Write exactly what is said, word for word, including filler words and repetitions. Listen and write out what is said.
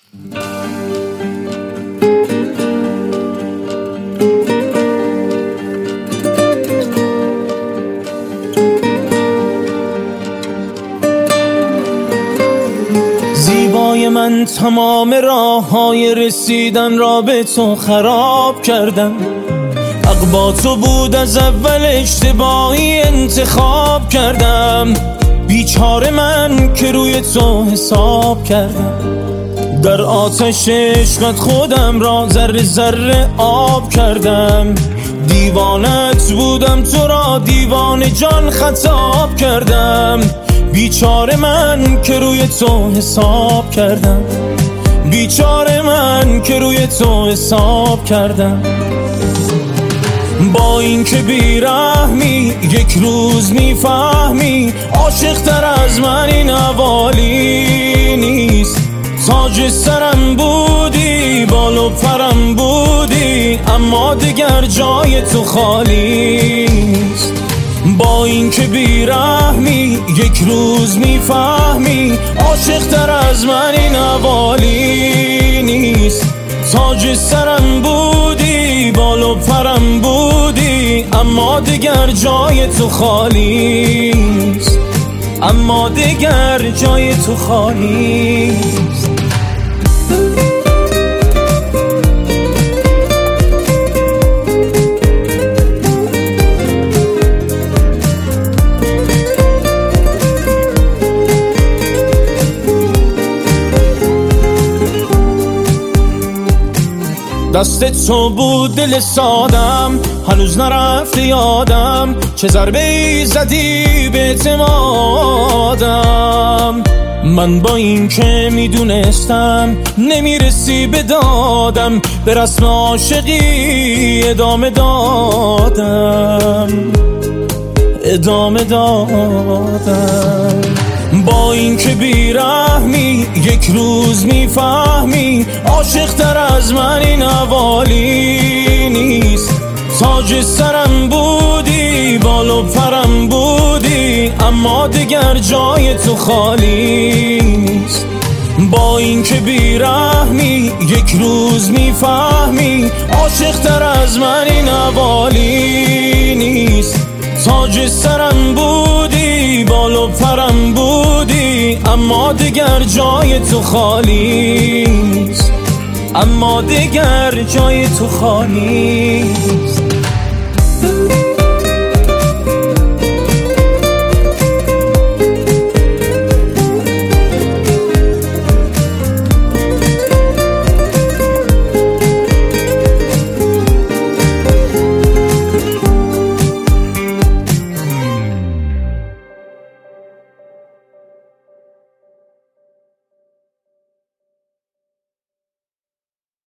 زیبای من تمام راه های رسیدن را به تو خراب کردم. حق با تو بود از اول، اشتباهی انتخاب کردم. بیچاره من که روی تو حساب کردم. در آتش عشقت خودم را ذره ذره آب کردم. دیوانت بودم، تو را دیوانه جان خطاب کردم. بیچاره من که روی تو حساب کردم. بیچاره من که روی تو حساب کردم. با این که بیرحمی یک روز میفهمی، عاشق تر از من این حوالی نیست. تاج سرم بودی، بال و پرم بودی، اما دیگر جای تو خالی نیست. با این که بیرحمی یک روز میفهمی، عاشق تر از من این حوالی نیست. تاج سرم بودی، بال و پرم بودی، اما دیگر جای تو خالی نیست. اما دیگر جای تو خالی نیست. دست تو بود دل سادم، هنوز نرفته یادم. چه ضربه ای زدی به اعتمادم. من با این که میدونستم نمیرسی به دادم، به رسم عاشقی ادامه دادم. ادامه دادم. با این که بیرحمی یک روز میفهمی، عاشق تر از من این حوالی نیست. تاج سرم بودی، بال و پرم بودی، اما دیگر جای تو خالی نیست. با این که بیرحمی یک روز میفهمی، عاشق تر از من این حوالی نیست. تاج سرم بودی، بال و پرم بودی، اما دیگر جای تو خالی نیست. اما دیگر جای تو خالی نیست.